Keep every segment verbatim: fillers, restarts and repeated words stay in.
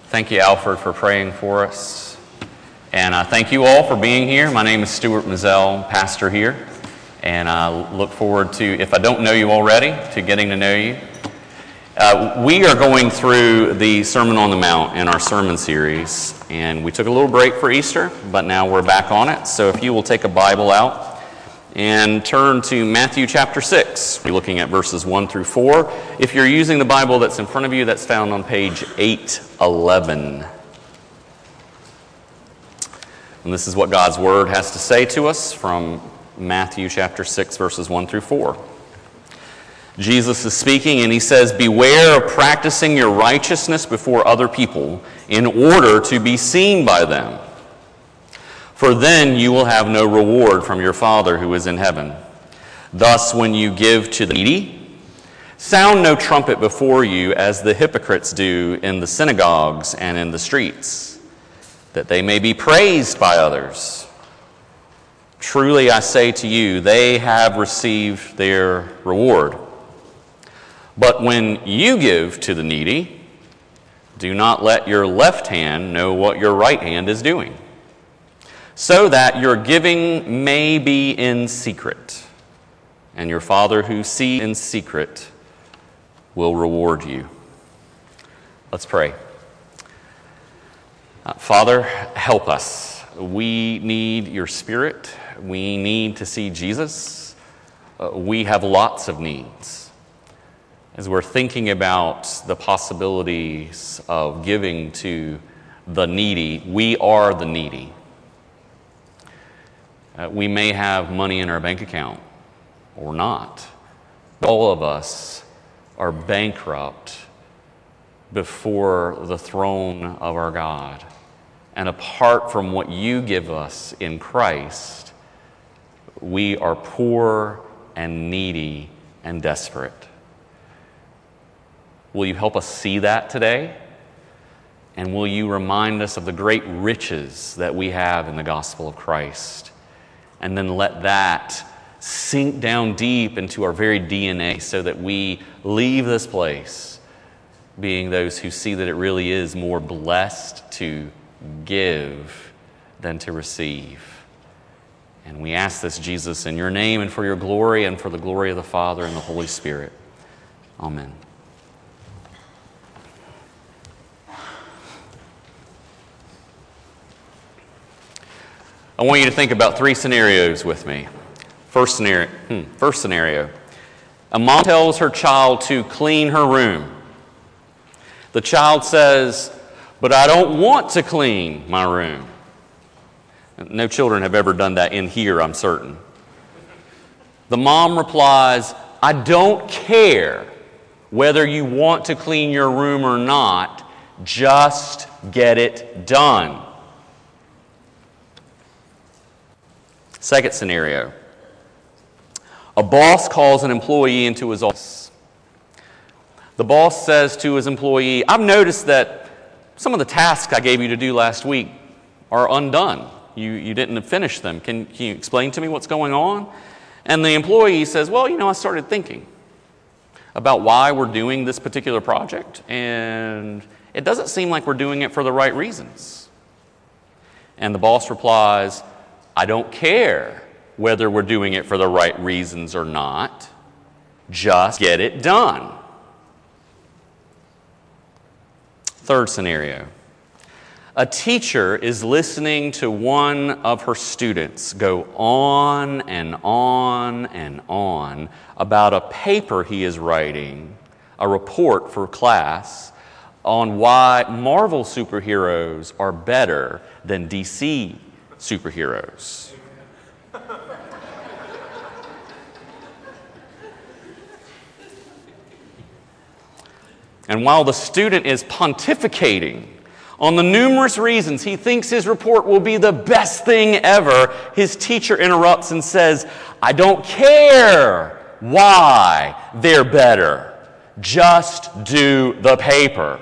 Thank you, Alfred, for praying for us. And uh, thank you all for being here. My name is Stuart Mazzell, pastor here. And I look forward to, if I don't know you already, to getting to know you. Uh, we are going through the Sermon on the Mount in our sermon series. And we took a little break for Easter, but now we're back on it. So if you will take a Bible out and turn to Matthew chapter six. We're looking at verses one through four. If you're using the Bible that's in front of you, that's found on page eight eleven. And this is what God's Word has to say to us from Matthew chapter six, verses one through four. Jesus is speaking, and he says, "Beware of practicing your righteousness before other people in order to be seen by them. For then you will have no reward from your Father who is in heaven. Thus, when you give to the needy, sound no trumpet before you as the hypocrites do in the synagogues and in the streets, that they may be praised by others. Truly I say to you, they have received their reward. But when you give to the needy, do not let your left hand know what your right hand is doing, so that your giving may be in secret, and your Father who sees in secret will reward you." Let's pray. Uh, Father, help us. We need your Spirit. We need to see Jesus. Uh, we have lots of needs. As we're thinking about the possibilities of giving to the needy, we are the needy. Uh, we may have money in our bank account or not. All of us are bankrupt before the throne of our God. And apart from what you give us in Christ, we are poor and needy and desperate. Will you help us see that today? And will you remind us of the great riches that we have in the gospel of Christ? And then let that sink down deep into our very D N A so that we leave this place being those who see that it really is more blessed to give than to receive. And we ask this, Jesus, in your name and for your glory and for the glory of the Father and the Holy Spirit. Amen. I want you to think about three scenarios with me. First scenario, hmm, first scenario. A mom tells her child to clean her room. The child says, "But I don't want to clean my room." No children have ever done that in here, I'm certain. The mom replies, "I don't care whether you want to clean your room or not. Just get it done." Second scenario. A boss calls an employee into his office. The boss says to his employee, "I've noticed that some of the tasks I gave you to do last week are undone. You, you didn't finish them. Can, can you explain to me what's going on?" And the employee says, "Well, you know, I started thinking about why we're doing this particular project, and it doesn't seem like we're doing it for the right reasons." And the boss replies, "I don't care whether we're doing it for the right reasons or not. Just get it done." Third scenario. A teacher is listening to one of her students go on and on and on about a paper he is writing, a report for class, on why Marvel superheroes are better than D C superheroes. And while the student is pontificating on the numerous reasons he thinks his report will be the best thing ever, his teacher interrupts and says, "I don't care why they're better. Just do the paper."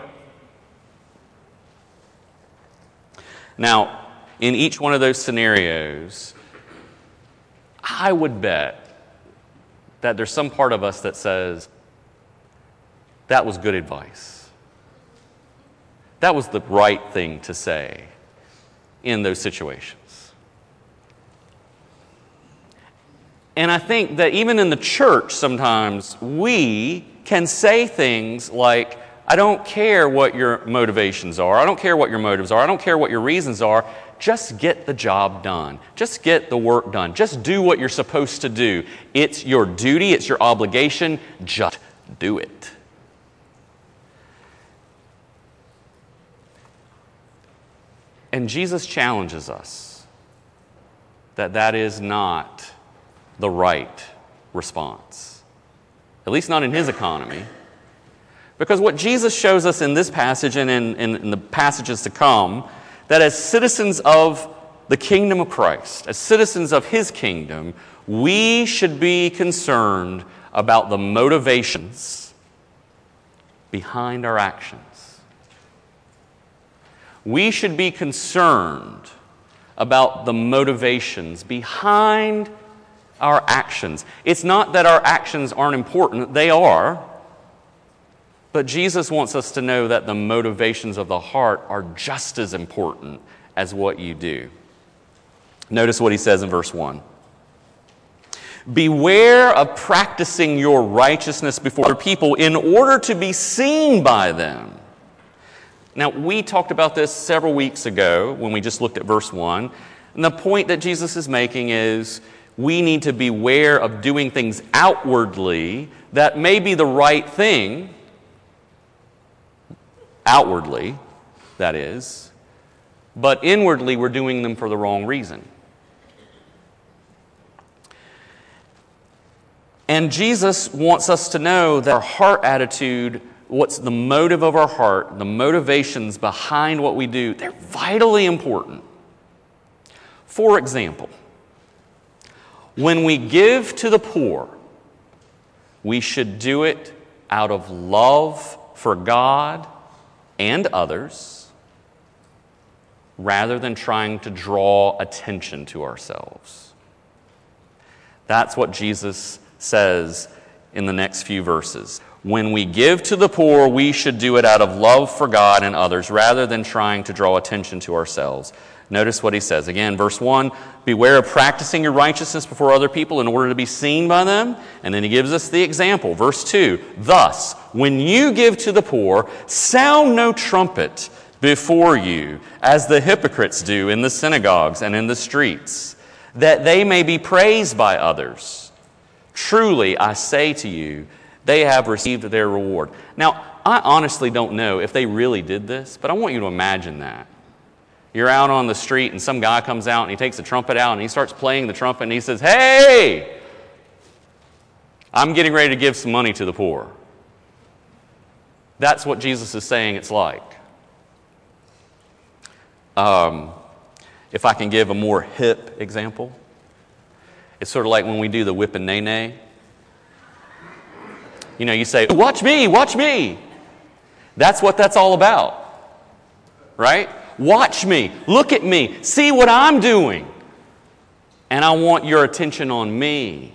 Now, in each one of those scenarios, I would bet that there's some part of us that says, that was good advice. That was the right thing to say in those situations. And I think that even in the church sometimes we can say things like, I don't care what your motivations are. I don't care what your motives are. I don't care what your reasons are. Just get the job done. Just get the work done. Just do what you're supposed to do. It's your duty. It's your obligation. Just do it. And Jesus challenges us that that is not the right response, at least not in his economy. Because what Jesus shows us in this passage and in, in, in the passages to come, that as citizens of the kingdom of Christ, as citizens of his kingdom, we should be concerned about the motivations behind our actions. We should be concerned about the motivations behind our actions. It's not that our actions aren't important, they are. But Jesus wants us to know that the motivations of the heart are just as important as what you do. Notice what he says in verse one. Beware of practicing your righteousness before people in order to be seen by them. Now, we talked about this several weeks ago when we just looked at verse one. And the point that Jesus is making is we need to beware of doing things outwardly that may be the right thing, outwardly, that is, but inwardly we're doing them for the wrong reason. And Jesus wants us to know that our heart attitude, what's the motive of our heart, the motivations behind what we do, they're vitally important. For example, when we give to the poor, we should do it out of love for God and others, rather than trying to draw attention to ourselves. That's what Jesus says in the next few verses. When we give to the poor, we should do it out of love for God and others, rather than trying to draw attention to ourselves. Notice what he says. Again, verse one, beware of practicing your righteousness before other people in order to be seen by them. And then he gives us the example. Verse two, thus, when you give to the poor, sound no trumpet before you, as the hypocrites do in the synagogues and in the streets, that they may be praised by others. Truly, I say to you, they have received their reward. Now, I honestly don't know if they really did this, but I want you to imagine that. You're out on the street and some guy comes out and he takes the trumpet out and he starts playing the trumpet and he says, hey, I'm getting ready to give some money to the poor. That's what Jesus is saying it's like. Um, if I can give a more hip example, it's sort of like when we do the whip and nay-nay. You know, you say, watch me, watch me. That's what that's all about, right? Watch me, look at me, see what I'm doing. And I want your attention on me.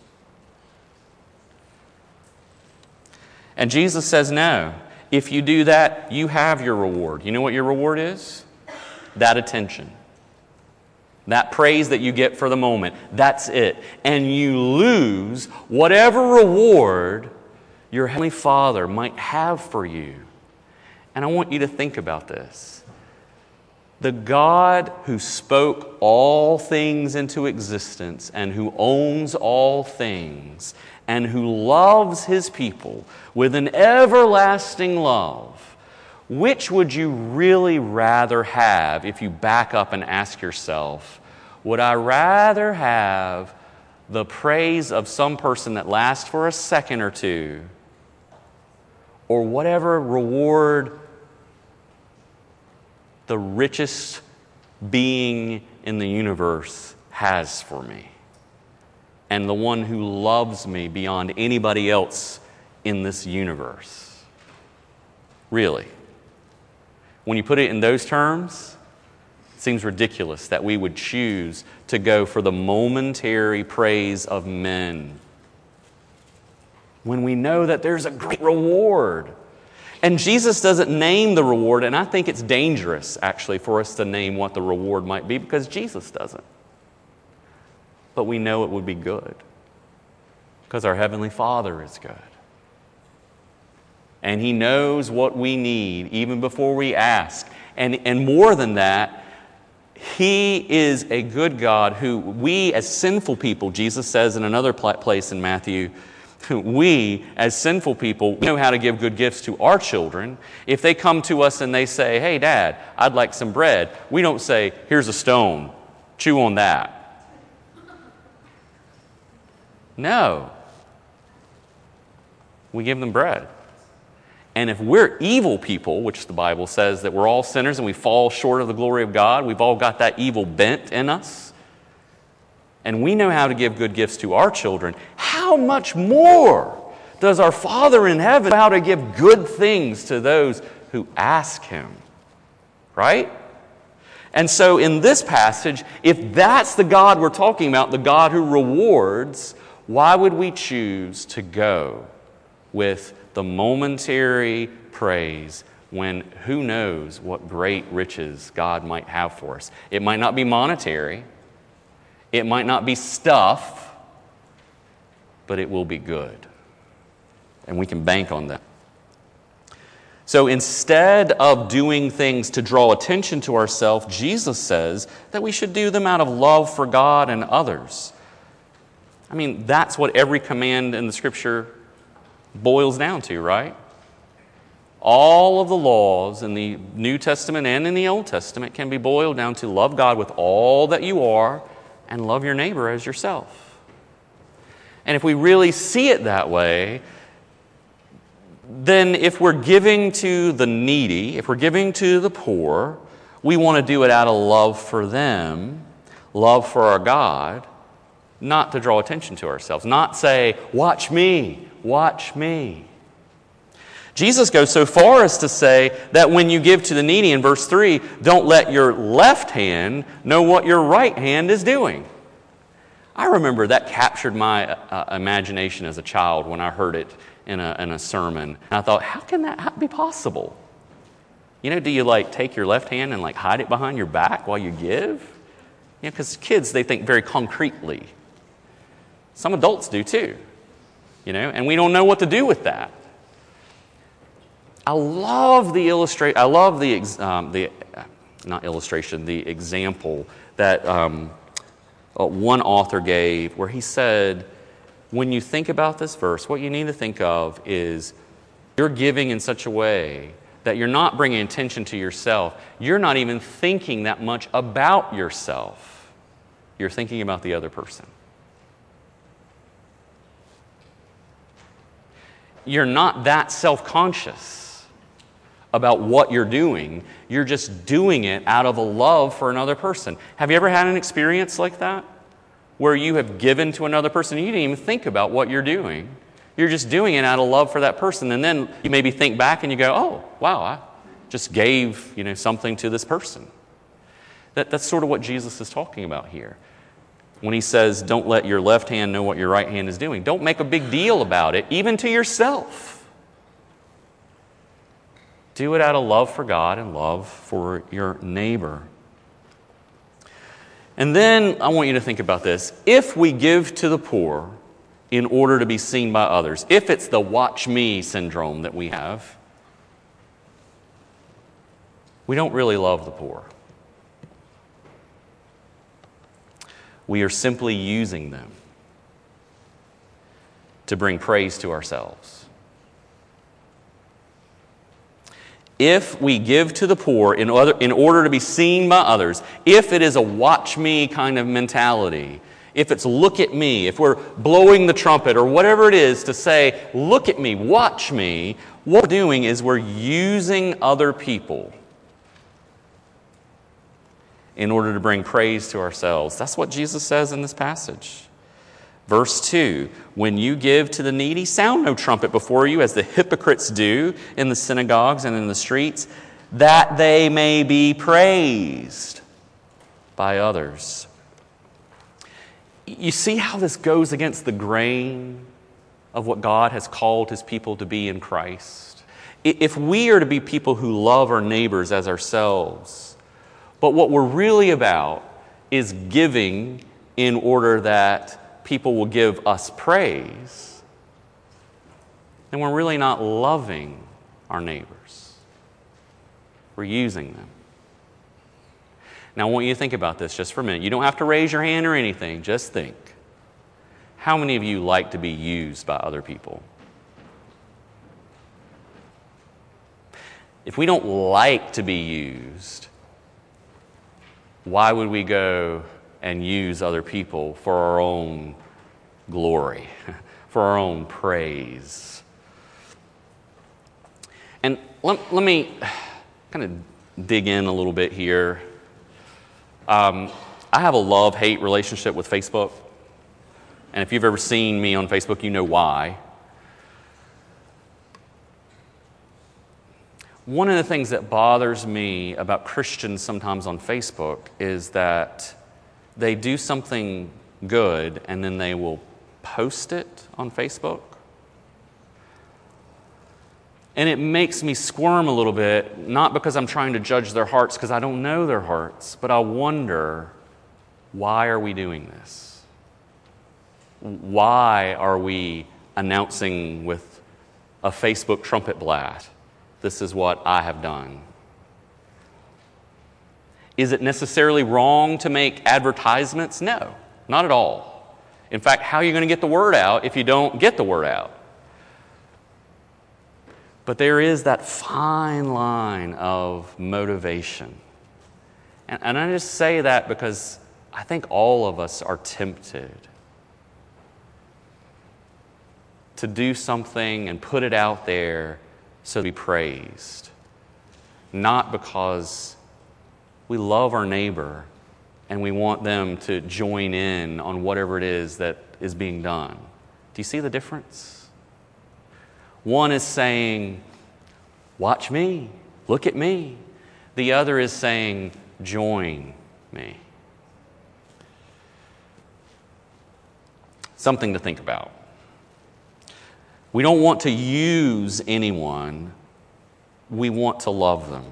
And Jesus says, no, if you do that, you have your reward. You know what your reward is? That attention. That praise that you get for the moment. That's it. And you lose whatever reward your Heavenly Father might have for you. And I want you to think about this. The God who spoke all things into existence and who owns all things and who loves his people with an everlasting love, which would you really rather have if you back up and ask yourself, would I rather have the praise of some person that lasts for a second or two, or whatever reward the richest being in the universe has for me, and the one who loves me beyond anybody else in this universe? Really? When you put it in those terms, it seems ridiculous that we would choose to go for the momentary praise of men when we know that there's a great reward. And Jesus doesn't name the reward, and I think it's dangerous, actually, for us to name what the reward might be, because Jesus doesn't. But we know it would be good, because our Heavenly Father is good. And He knows what we need, even before we ask. And, and more than that, He is a good God who we, as sinful people, Jesus says in another place in Matthew, we, as sinful people, know how to give good gifts to our children. If they come to us and they say, hey, Dad, I'd like some bread, we don't say, here's a stone, chew on that. No. We give them bread. And if we're evil people, which the Bible says that we're all sinners and we fall short of the glory of God, we've all got that evil bent in us, and we know how to give good gifts to our children, how much more does our Father in heaven know how to give good things to those who ask Him? Right? And so in this passage, if that's the God we're talking about, the God who rewards, why would we choose to go with the momentary praise when who knows what great riches God might have for us? It might not be monetary. It might not be stuff, but it will be good. And we can bank on that. So instead of doing things to draw attention to ourselves, Jesus says that we should do them out of love for God and others. I mean, that's what every command in the Scripture boils down to, right? All of the laws in the New Testament and in the Old Testament can be boiled down to love God with all that you are and love your neighbor as yourself. And if we really see it that way, then if we're giving to the needy, if we're giving to the poor, we want to do it out of love for them, love for our God, not to draw attention to ourselves, not say, watch me, watch me. Jesus goes so far as to say that when you give to the needy in verse three, don't let your left hand know what your right hand is doing. I remember that captured my uh, imagination as a child when I heard it in a, in a sermon. And I thought, how can that be possible? You know, do you like take your left hand and like hide it behind your back while you give? You know, because kids, they think very concretely. Some adults do too. You know, and we don't know what to do with that. I love the illustrate. I love the um, the uh, not illustration, the example that um, uh, one author gave, where he said, when you think about this verse, what you need to think of is you're giving in such a way that you're not bringing attention to yourself. You're not even thinking that much about yourself. You're thinking about the other person. You're not that self-conscious about what you're doing. You're just doing it out of a love for another person. Have you ever had an experience like that? Where you have given to another person, and you didn't even think about what you're doing. You're just doing it out of love for that person. And then you maybe think back and you go, oh, wow, I just gave, you know, something to this person. That, that's sort of what Jesus is talking about here. When he says, don't let your left hand know what your right hand is doing. Don't make a big deal about it, even to yourself. Do it out of love for God and love for your neighbor. And then I want you to think about this. If we give to the poor in order to be seen by others, if it's the watch me syndrome that we have, we don't really love the poor. We are simply using them to bring praise to ourselves. If we give to the poor in, other, in order to be seen by others, if it is a watch me kind of mentality, if it's look at me, if we're blowing the trumpet or whatever it is to say, look at me, watch me, what we're doing is we're using other people in order to bring praise to ourselves. That's what Jesus says in this passage. Verse two, when you give to the needy, sound no trumpet before you, as the hypocrites do in the synagogues and in the streets, that they may be praised by others. You see how this goes against the grain of what God has called his people to be in Christ? If we are to be people who love our neighbors as ourselves, but what we're really about is giving in order that people will give us praise, then we're really not loving our neighbors. We're using them. Now, I want you to think about this just for a minute. You don't have to raise your hand or anything. Just think. How many of you like to be used by other people? If we don't like to be used, why would we go and use other people for our own glory, for our own praise? And let, let me kind of dig in a little bit here. Um, I have a love-hate relationship with Facebook. And if you've ever seen me on Facebook, you know why. One of the things that bothers me about Christians sometimes on Facebook is that they do something good and then they will post it on Facebook. And it makes me squirm a little bit, not because I'm trying to judge their hearts, because I don't know their hearts, but I wonder, why are we doing this? Why are we announcing with a Facebook trumpet blast, this is what I have done? Is it necessarily wrong to make advertisements? No, not at all. In fact, how are you going to get the word out if you don't get the word out? But there is that fine line of motivation. And, and I just say that because I think all of us are tempted to do something and put it out there so to be praised, not because we love our neighbor and we want them to join in on whatever it is that is being done. Do you see the difference? One is saying, watch me, look at me. The other is saying, join me. Something to think about. We don't want to use anyone. We want to love them.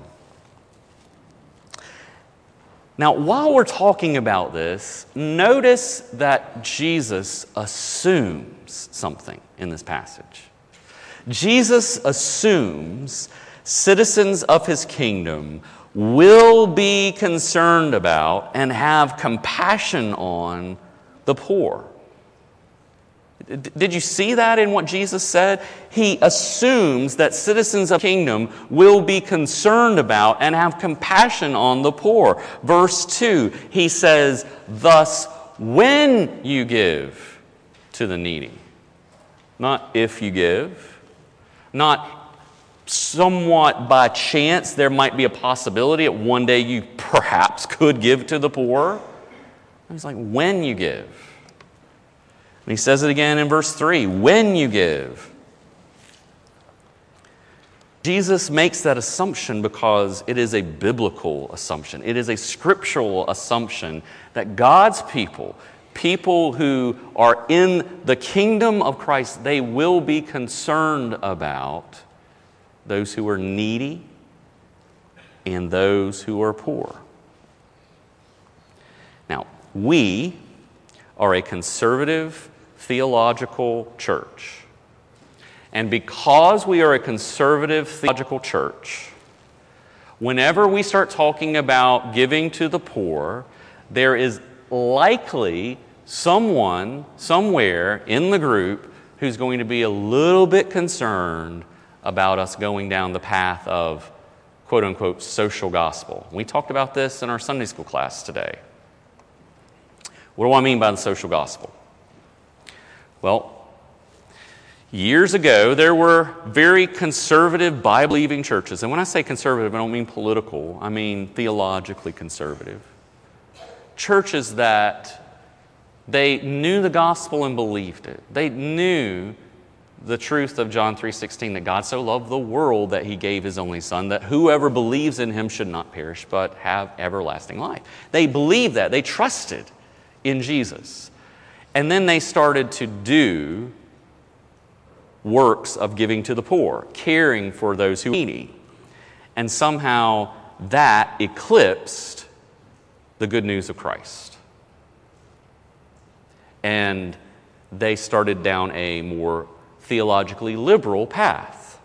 Now, while we're talking about this, notice that Jesus assumes something in this passage. Jesus assumes citizens of his kingdom will be concerned about and have compassion on the poor. Did you see that in what Jesus said? He assumes that citizens of the kingdom will be concerned about and have compassion on the poor. Verse two, he says, thus, when you give to the needy, not if you give, not somewhat by chance there might be a possibility that one day you perhaps could give to the poor. He's like, when you give. And he says it again in verse three, when you give. Jesus makes that assumption because it is a biblical assumption. It is a scriptural assumption that God's people, people who are in the kingdom of Christ, they will be concerned about those who are needy and those who are poor. Now, we are a conservative theological church. And because we are a conservative theological church, whenever we start talking about giving to the poor, there is likely someone somewhere in the group who's going to be a little bit concerned about us going down the path of quote-unquote social gospel. We talked about this in our Sunday school class today. What do I mean by the social gospel? Well, years ago, there were very conservative, Bible-believing churches. And when I say conservative, I don't mean political. I mean theologically conservative. Churches that they knew the gospel and believed it. They knew the truth of John three sixteen, that God so loved the world that he gave his only son, that whoever believes in him should not perish, but have everlasting life. They believed that. They trusted in Jesus. And then they started to do works of giving to the poor, caring for those who are needy. And somehow that eclipsed the good news of Christ. And they started down a more theologically liberal path.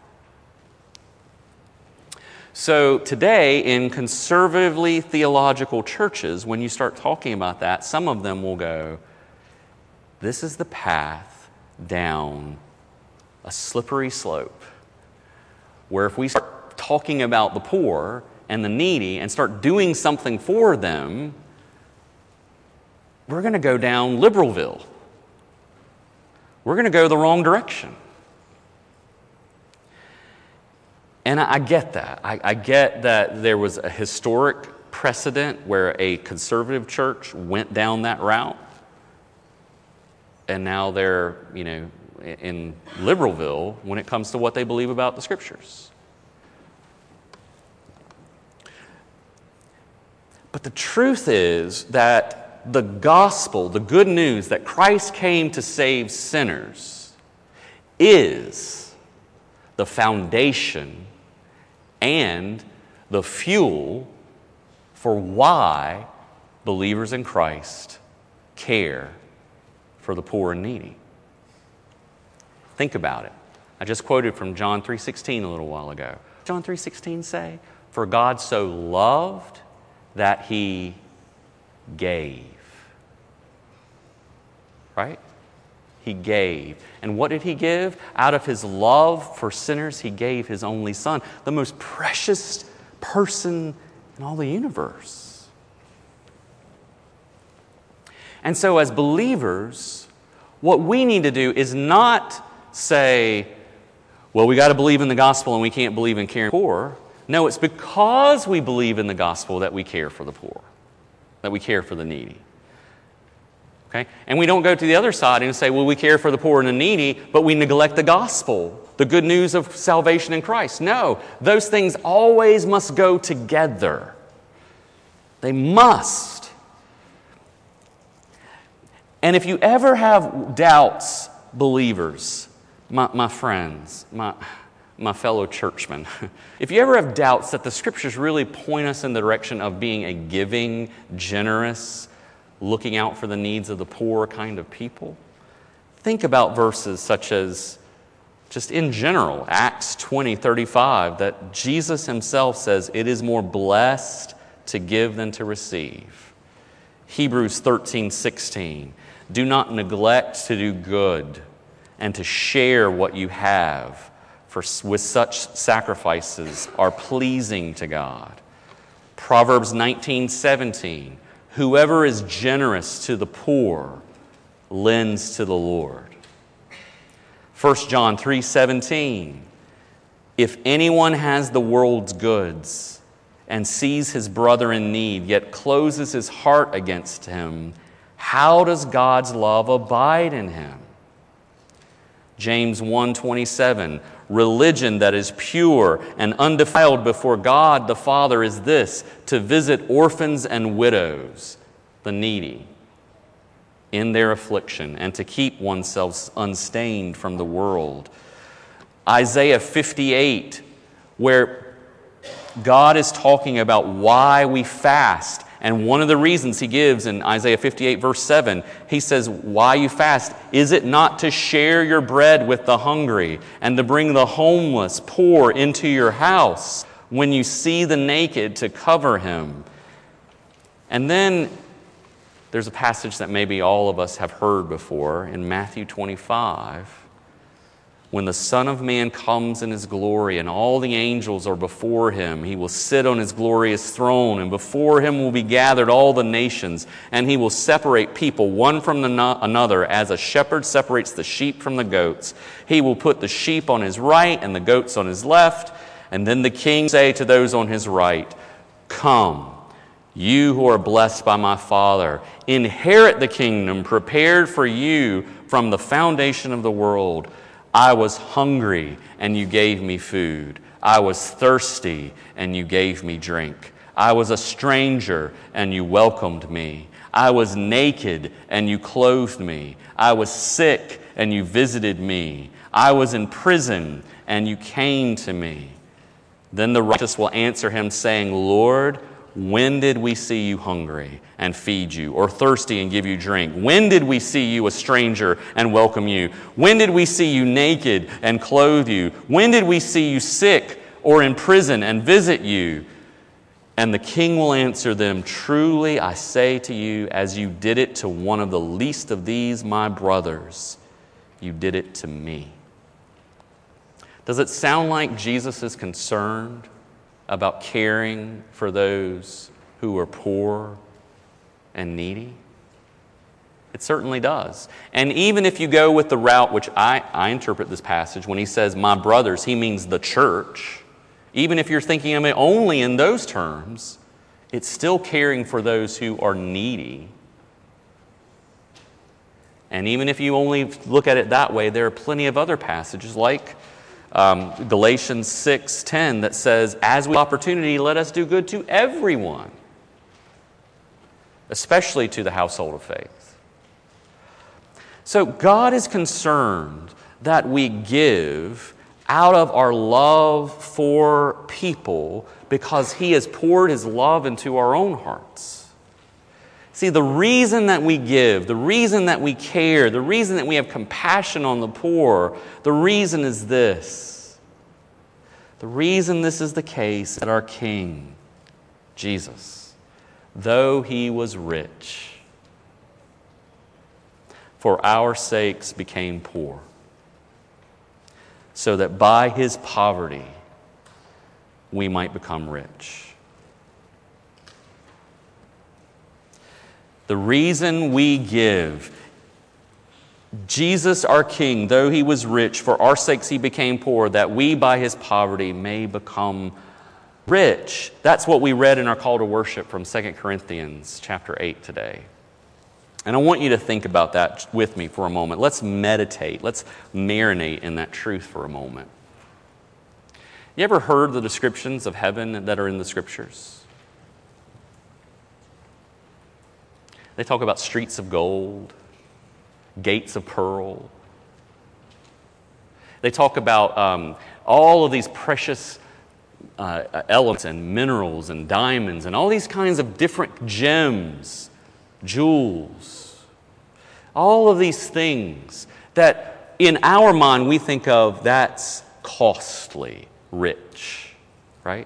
So today, in conservatively theological churches, when you start talking about that, some of them will go, this is the path down a slippery slope, where if we start talking about the poor and the needy and start doing something for them, we're going to go down Liberalville. We're going to go the wrong direction. And I, I get that. I, I get that there was a historic precedent where a conservative church went down that route. And now they're, you know, in Liberalville when it comes to what they believe about the Scriptures. But the truth is that the gospel, the good news that Christ came to save sinners, is the foundation and the fuel for why believers in Christ care for the poor and needy. Think about it. I just quoted from John three sixteen a little while ago. John three sixteen say, "For God so loved that he gave." Right? He gave. And what did he give? Out of his love for sinners, he gave his only Son, the most precious person in all the universe. And so as believers, what we need to do is not say, well, we got to believe in the gospel and we can't believe in caring for the poor. No, it's because we believe in the gospel that we care for the poor, that we care for the needy. Okay? And we don't go to the other side and say, well, we care for the poor and the needy, but we neglect the gospel, the good news of salvation in Christ. No, those things always must go together. They must. And if you ever have doubts, believers, my, my friends, my, my fellow churchmen, if you ever have doubts that the Scriptures really point us in the direction of being a giving, generous, looking out for the needs of the poor kind of people, think about verses such as, just in general, Acts twenty thirty-five, that Jesus himself says, it is more blessed to give than to receive. Hebrews thirteen sixteen, do not neglect to do good and to share what you have, for with such sacrifices are pleasing to God. Proverbs nineteen seventeen, whoever is generous to the poor lends to the Lord. First John three seventeen, if anyone has the world's goods and sees his brother in need, yet closes his heart against him, how does God's love abide in him? James one twenty-seven, religion that is pure and undefiled before God the Father is this, to visit orphans and widows, the needy, in their affliction, and to keep oneself unstained from the world. Isaiah fifty-eight, where God is talking about why we fast. And one of the reasons he gives in Isaiah fifty-eight, verse seven, he says, why you fast? Is it not to share your bread with the hungry and to bring the homeless, poor into your house? When you see the naked, to cover him. And then there's a passage that maybe all of us have heard before in Matthew twenty-five. When the Son of Man comes in his glory and all the angels are before him, he will sit on his glorious throne, and before him will be gathered all the nations, and he will separate people one from the no- another as a shepherd separates the sheep from the goats. He will put the sheep on his right and the goats on his left, and then the king will say to those on his right, come, you who are blessed by my Father, inherit the kingdom prepared for you from the foundation of the world. I was hungry, and you gave me food. I was thirsty, and you gave me drink. I was a stranger, and you welcomed me. I was naked, and you clothed me. I was sick, and you visited me. I was in prison, and you came to me. Then the righteous will answer him, saying, Lord, when did we see you hungry and feed you, or thirsty and give you drink? When did we see you a stranger and welcome you? When did we see you naked and clothe you? When did we see you sick or in prison and visit you? And the king will answer them, truly I say to you, as you did it to one of the least of these my brothers, you did it to me. Does it sound like Jesus is concerned about caring for those who are poor and needy? It certainly does. And even if you go with the route which I, I interpret this passage, when he says, my brothers, he means the church. Even if you're thinking of it only in those terms, it's still caring for those who are needy. And even if you only look at it that way, there are plenty of other passages like um, Galatians six ten that says, as we have opportunity, let us do good to everyone, especially to the household of faith. So God is concerned that we give out of our love for people because he has poured his love into our own hearts. See, the reason that we give, the reason that we care, the reason that we have compassion on the poor, the reason is this. The reason this is the case that our King, Jesus, though he was rich, for our sakes became poor, so that by his poverty we might become rich. The reason we give, Jesus our King, though he was rich, for our sakes he became poor, that we by his poverty may become rich. That's what we read in our call to worship from Second Corinthians chapter eight today. And I want you to think about that with me for a moment. Let's meditate. Let's marinate in that truth for a moment. You ever heard the descriptions of heaven that are in the Scriptures? They talk about streets of gold, gates of pearl. They talk about um, all of these precious uh, elements and minerals and diamonds and all these kinds of different gems, jewels. All of these things that in our mind we think of that's costly, rich, right?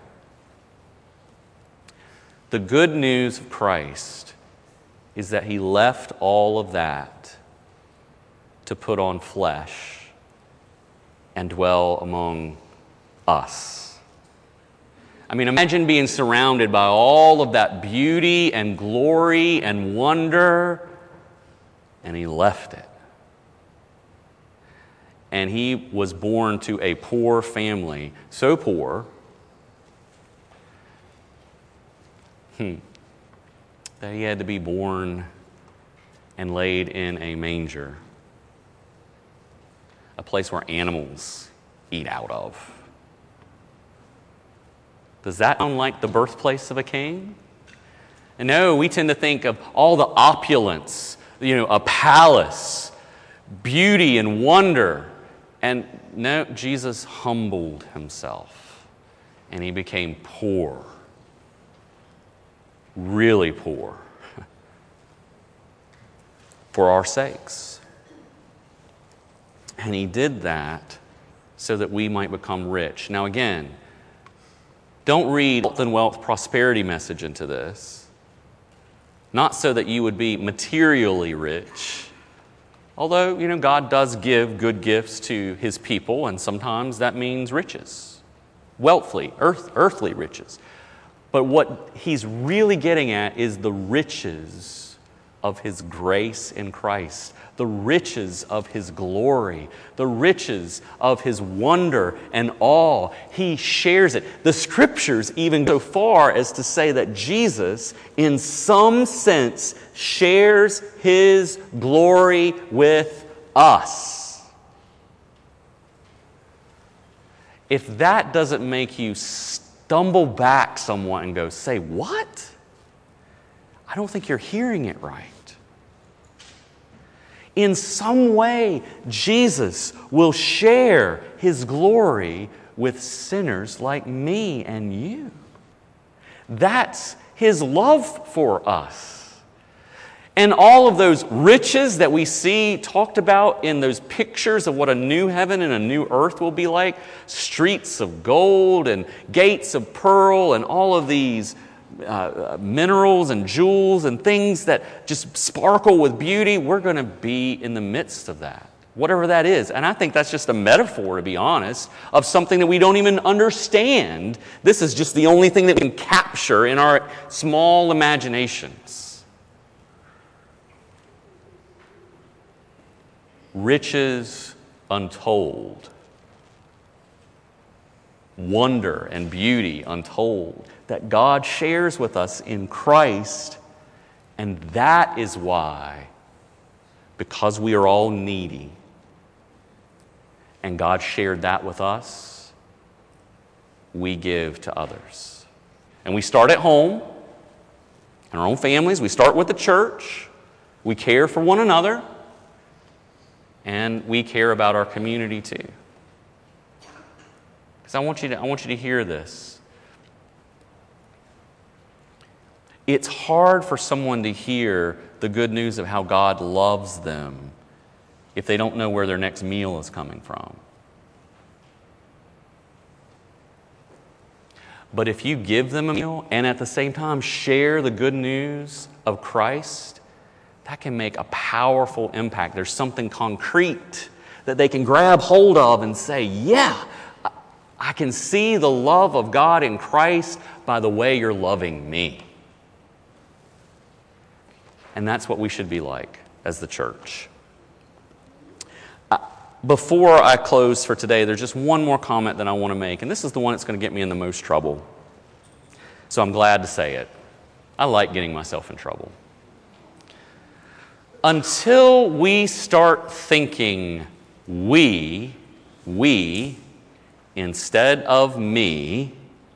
The good news of Christ is that he left all of that to put on flesh and dwell among us. I mean, imagine being surrounded by all of that beauty and glory and wonder, and he left it. And he was born to a poor family, so poor hmm, that he had to be born and laid in a manger, a place where animals eat out of. Does that sound like the birthplace of a king? And no, we tend to think of all the opulence, you know, a palace, beauty and wonder. And no, Jesus humbled himself and he became poor. Really poor for our sakes. And he did that so that we might become rich. Now again, don't read health and wealth prosperity message into this. Not so that you would be materially rich. Although, you know, God does give good gifts to his people, and sometimes that means riches. Wealthly, earth, earthly riches. But what he's really getting at is the riches of his grace in Christ, the riches of his glory, the riches of his wonder and awe. He shares it. The Scriptures even go far as to say that Jesus, in some sense, shares his glory with us. If that doesn't make you stumble back somewhat and go, say, what? I don't think you're hearing it right. in some way, Jesus will share His glory with sinners like me and you. That's His love for us. And all of those riches that we see talked about in those pictures of what a new heaven and a new earth will be like, streets of gold and gates of pearl and all of these uh, minerals and jewels and things that just sparkle with beauty, we're going to be in the midst of that, whatever that is. And I think that's just a metaphor, to be honest, of something that we don't even understand. This is just the only thing that we can capture in our small imaginations. Riches untold, wonder and beauty untold that God shares with us in Christ, and that is why, because we are all needy, and God shared that with us, we give to others. And we start at home, in our own families, we start with the church, we care for one another, and we care about our community too. Because I want you to, I want you to hear this. It's hard for someone to hear the good news of how God loves them if they don't know where their next meal is coming from. But if you give them a meal and at the same time share the good news of Christ, that can make a powerful impact. There's something concrete that they can grab hold of and say, yeah, I can see the love of God in Christ by the way you're loving me. And that's what we should be like as the church. Uh, before I close for today, there's just one more comment that I want to make, and this is the one that's going to get me in the most trouble. So I'm glad to say it. I like getting myself in trouble. Until we start thinking we, we, instead of me,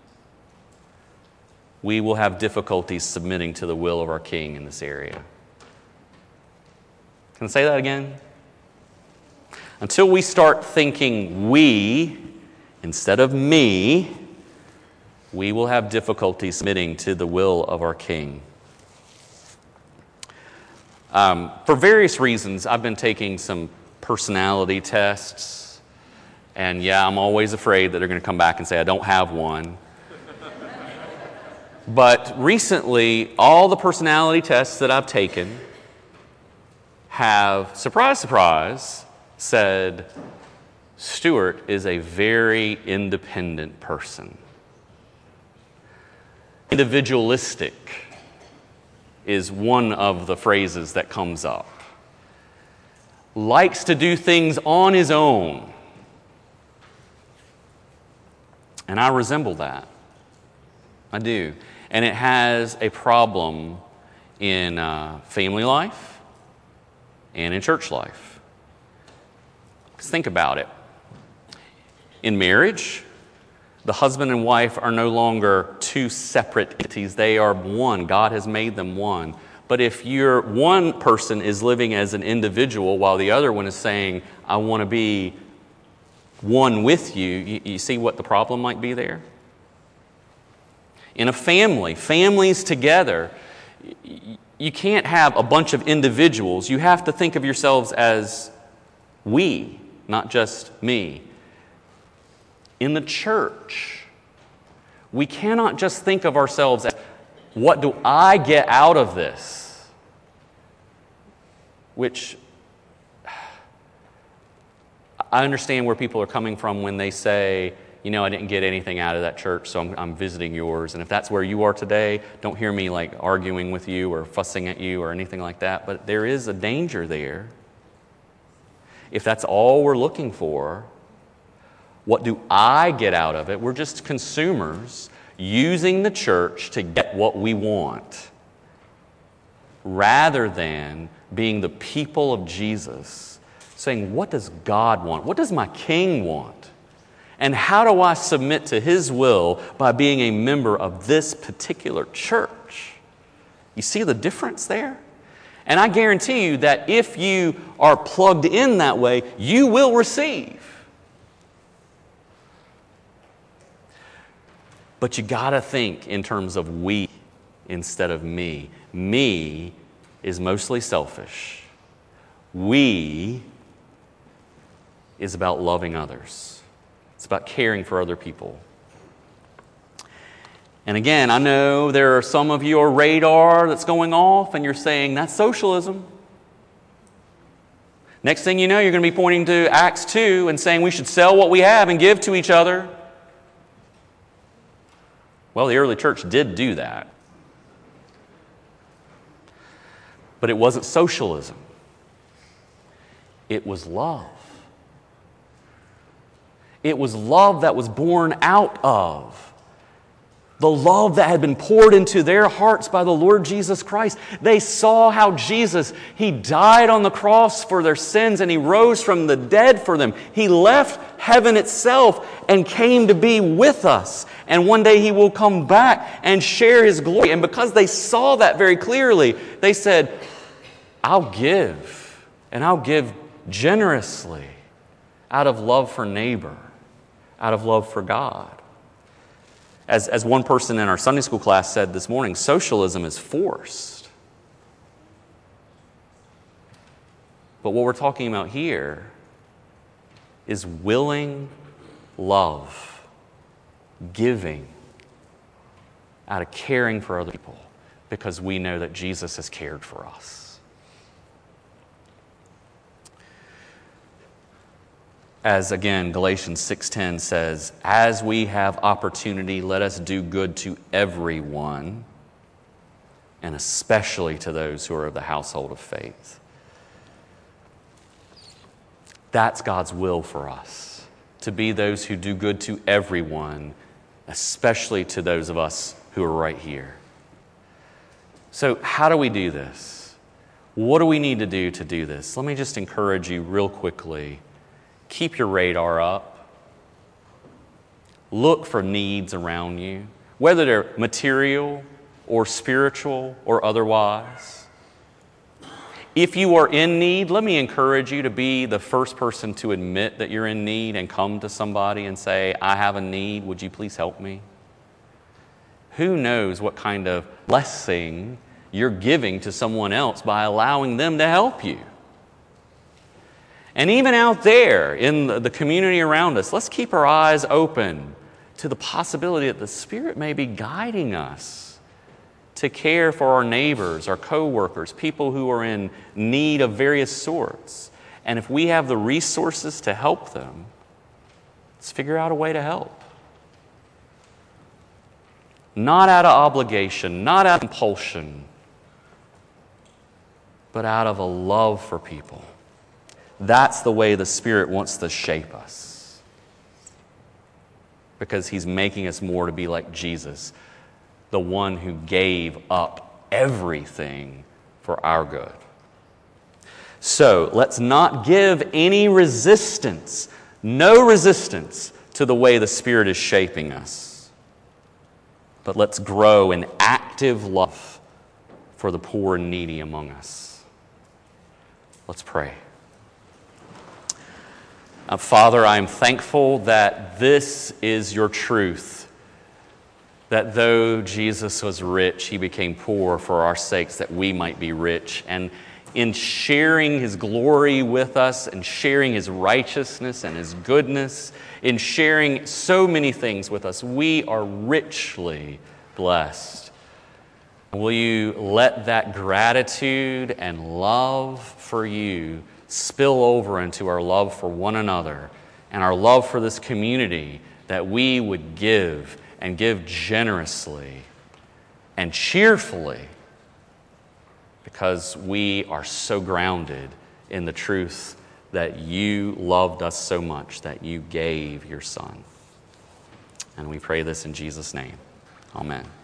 we will have difficulties submitting to the will of our King in this area. Can I say that again? Until we start thinking we, instead of me, we will have difficulty submitting to the will of our King. Um, for various reasons, I've been taking some personality tests, and yeah, I'm always afraid that they're going to come back and say I don't have one. But recently, all the personality tests that I've taken have, surprise, surprise, said Stuart is a very independent person. Individualistic is one of the phrases that comes up. Likes to do things on his own. And I resemble that. I do. And it has a problem in uh, family life and in church life. Because think about it. In marriage, the husband and wife are no longer two separate entities. They are one. God has made them one. But if you're, one person is living as an individual while the other one is saying, I want to be one with you, you, you see what the problem might be there? In a family, families together, you can't have a bunch of individuals. You have to think of yourselves as we, not just me. In the church, we cannot just think of ourselves as, what do I get out of this? Which, I understand where people are coming from when they say, you know, I didn't get anything out of that church, so I'm, I'm visiting yours. And if that's where you are today, don't hear me like arguing with you or fussing at you or anything like that. But there is a danger there. If that's all we're looking for, what do I get out of it? We're just consumers using the church to get what we want, rather than being the people of Jesus, saying, what does God want? What does my King want? And how do I submit to His will by being a member of this particular church? You see the difference there? And I guarantee you that if you are plugged in that way, you will receive. But you got to think in terms of we instead of me. Me is mostly selfish. We is about loving others. It's about caring for other people. And again, I know there are some of your radar that's going off and you're saying, that's socialism. Next thing you know, you're going to be pointing to Acts two and saying we should sell what we have and give to each other. Well, the early church did do that. But it wasn't socialism. It was love. It was love that was born out of the love that had been poured into their hearts by the Lord Jesus Christ. They saw how Jesus, He died on the cross for their sins and He rose from the dead for them. He left heaven itself and came to be with us. And one day He will come back and share His glory. And because they saw that very clearly, they said, I'll give, and I'll give generously out of love for neighbor, out of love for God. As, as one person in our Sunday school class said this morning, socialism is forced. But what we're talking about here is willing love, giving out of caring for other people because we know that Jesus has cared for us. As again, Galatians six ten says, as we have opportunity, let us do good to everyone, and especially to those who are of the household of faith. That's God's will for us, to be those who do good to everyone, especially to those of us who are right here. So how do we do this? What do we need to do to do this? Let me just encourage you real quickly. Keep your radar up. Look for needs around you, whether they're material or spiritual or otherwise. If you are in need, let me encourage you to be the first person to admit that you're in need and come to somebody and say, I have a need, would you please help me? Who knows what kind of blessing you're giving to someone else by allowing them to help you? And even out there in the community around us, let's keep our eyes open to the possibility that the Spirit may be guiding us to care for our neighbors, our co-workers, people who are in need of various sorts. And if we have the resources to help them, let's figure out a way to help. Not out of obligation, not out of compulsion, but out of a love for people. That's the way the Spirit wants to shape us. Because He's making us more to be like Jesus, the one who gave up everything for our good. So let's not give any resistance, no resistance to the way the Spirit is shaping us. But let's grow in active love for the poor and needy among us. Let's pray. Uh, Father, I am thankful that this is your truth, that though Jesus was rich, He became poor for our sakes, that we might be rich. And in sharing His glory with us and sharing His righteousness and His goodness, in sharing so many things with us, we are richly blessed. Will you let that gratitude and love for you spill over into our love for one another and our love for this community, that we would give and give generously and cheerfully because we are so grounded in the truth that you loved us so much that you gave your Son. And we pray this in Jesus' name. Amen.